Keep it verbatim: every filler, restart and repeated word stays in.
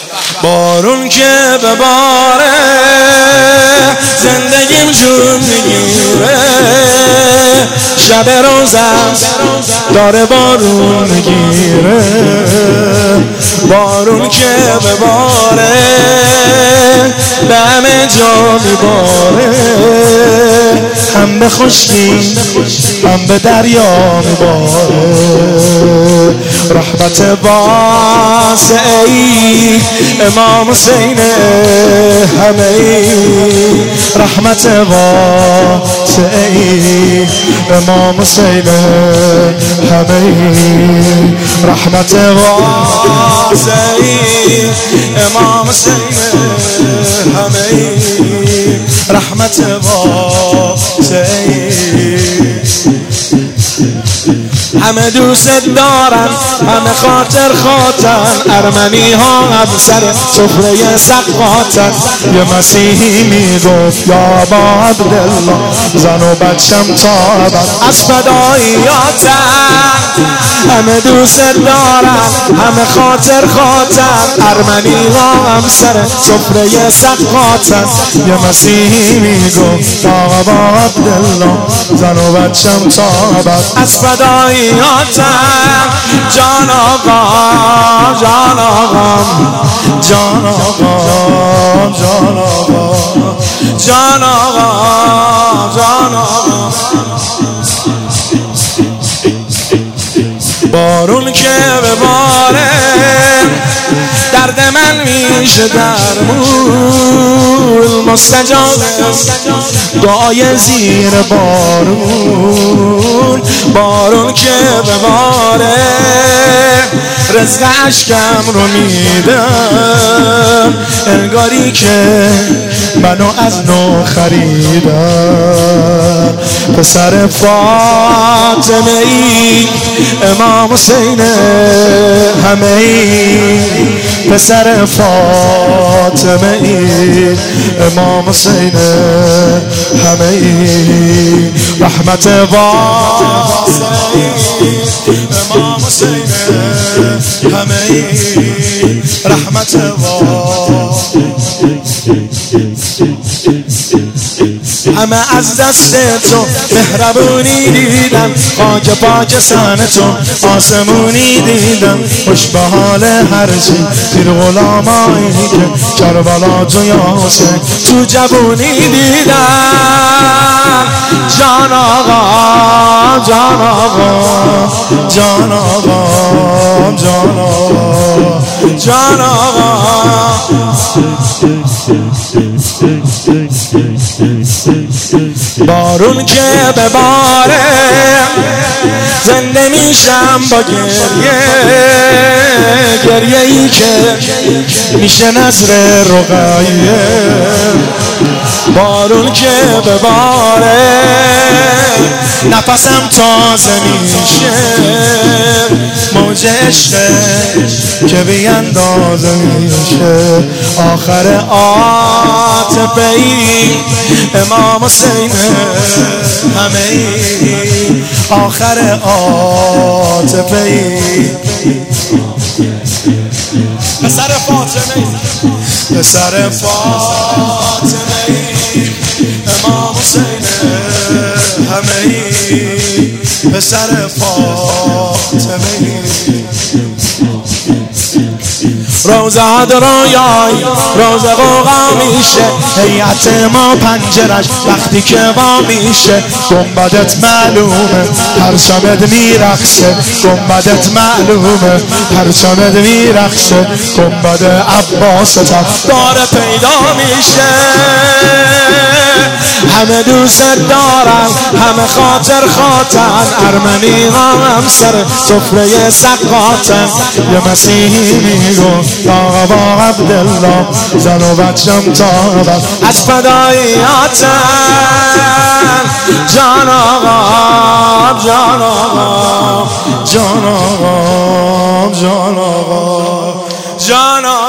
بارون که بباره زندگیم جون میگیره، شب روزم داره بارون میگیره. بارون که بباره به همه جا میباره، هم به خشکی هم به دریا میباره. رحمت واسعی امام حسین همه، رحمت واسعی امام حسین همه، رحمت واسعی امام حسین همه، رحمت واسعی. همه دوست دارن، همه خاطر خاطن، ارمنی ها هم سر سفره سقاطن. یه مسیحی میگفت یا با عبدالله، زن و بچم تا از فداییاتن. همه دوست دارن، همه خاطر خاطن، ارمنی ها هم سر سفره سقاطن. یه مسیحی میگفت یا با عبدالله، زن و بچم تا از فداییاتن. جان آقا جان آقا جان آقا جان آقا جان آقا جان آقا. بارون که بباره درد من میشه درمون، مستجاب دعای زیر بارون. بارون که بباره رزق عشقم رو میدم، انگاری که منو از نو خریدم. پسر فاطمه ای امام حسین همه ای، پسر فاطمه ای امام حسین همه ای، رحمت واسعی امام حسین همه ای، رحمت واسعی. همه از دست تو مهربونی دیدم، خاک پاک سن تو آسمونی دیدم. خوش به حال هرچی تیر غلامایی که کربلا تو یا حسین تو جوونی دیدم. جان آقا جان آقا جان آقا جان آقا جان آقا. بارون که بباره زنده میشم با گریه، گریه ای که میشه نظر رقیه. بارون که بباره نفسم تازه میشه، موج عشق که بی اندازه میشه. آخر عاطفه ای امام حسین همه ای، آخر عاطفه ای پسر فاطمه ای، پسر فاطمه ای امام حسین همه ای، پسر فاطمه ای. روز عد رویای روز قوقا میشه، هیئت ما پنجرش وقتی که وا میشه. گنبدت معلومه پرچمت میرقصه، گنبدت معلومه پرچمت میرقصه. گنبد عباست داره پیدا میشه. همه دوست دارن، همه خاطر خاطن، ارمنی هم سر سفره سقاطن. یه مسیحی میگفت آقا با عبدالله، زن و بچم تابت از فداییاتن. جان آقا جان آقا جان آقا جان آقا جان آقا.